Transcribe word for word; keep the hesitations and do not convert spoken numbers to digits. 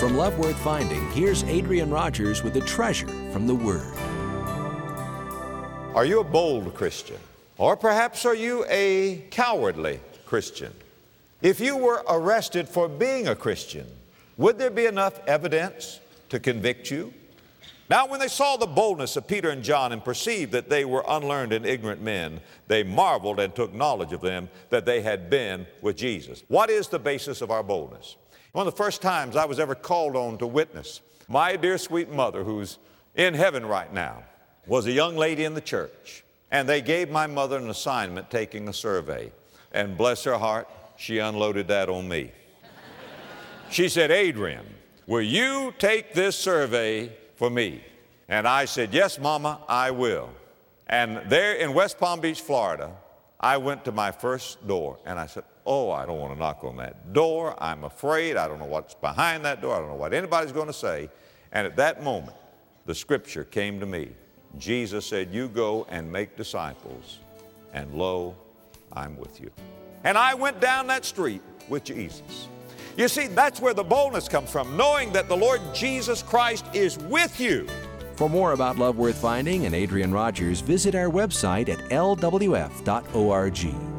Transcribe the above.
From Love Worth Finding, here's Adrian Rogers with a treasure from the Word. Are you a bold Christian? Or perhaps are you a cowardly Christian? If you were arrested for being a Christian, would there be enough evidence to convict you? Now, when they saw the boldness of Peter and John and perceived that they were unlearned and ignorant men, they marveled and took knowledge of them that they had been with Jesus. What is the basis of our boldness? One of the first times I was ever called on to witness, my dear sweet mother, who's in heaven right now, was a young lady in the church. And they gave my mother an assignment taking a survey. And bless her heart, she unloaded that on me. She said, Adrian, will you take this survey for me? And I said, yes, Mama, I will. And there in West Palm Beach, Florida, I went to my first door and I said, oh, I don't want to knock on that door. I'm afraid. I don't know what's behind that door. I don't know what anybody's going to say. And at that moment, the scripture came to me. Jesus said, you go and make disciples, and lo, I'm with you. And I went down that street with Jesus. You see, that's where the boldness comes from, knowing that the Lord Jesus Christ is with you. For more about Love Worth Finding and Adrian Rogers, visit our website at L W F dot org.